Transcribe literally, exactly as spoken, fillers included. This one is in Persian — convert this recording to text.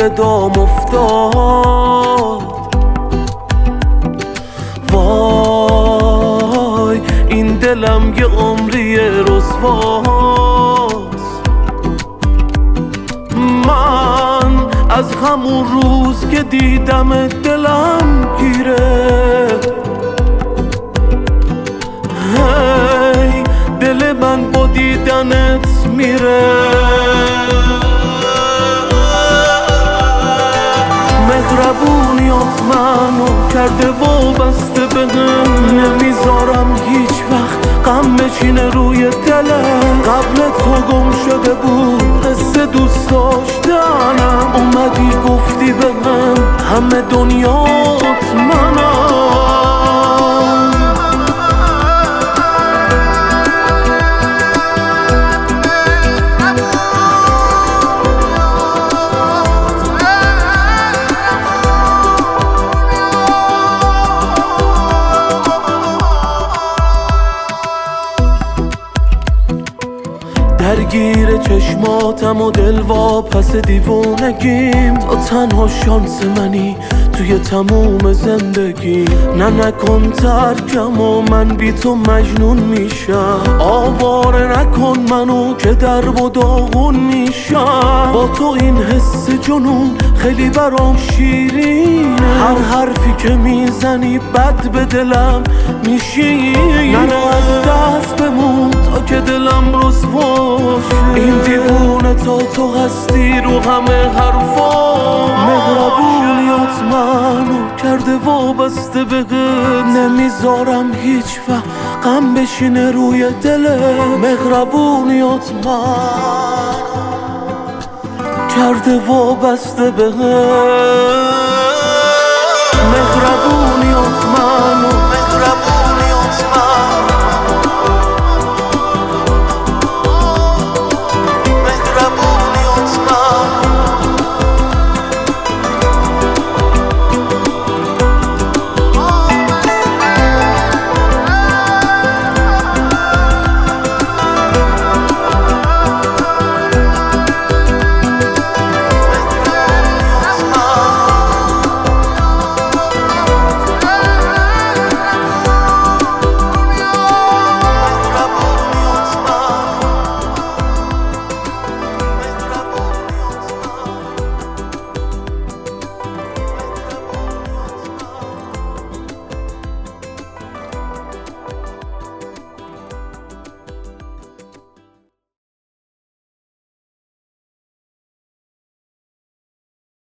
دل دام افتاد. وای این دلم یه عمری رسواست. من از همون روز که دیدم دلم گیره. هی دل من با دیدنت میره. مهربونیات منو کرده و بسته بهم. نمیذارم هیچ وقت غم بچینه روی دلم. قبل تو گم شده بود قصه دوست داشتنم. اومدی گفتی بهم همه دنیات منم. درگیر چشماتم و دل واپس دیوونگیم. تو تنها شانس منی توی تموم زندگی. نه نکن ترکم و من بی تو مجنون میشم. آواره نکن منو که درب و داغون میشم. با تو این حس جنون خیلی برام شیرینه. هر حرفی که میزنی بد به دلم میشینه. نرو از دست بمون تا که دلم رسوا. این دیوونه تا تو هستی رو همه حرفا. مهربونیات منو کرده وابسته بهت. نمیذارم هیچ وقت غم بشینه روی دلت. مهربونیات من کرده وابسته بهت.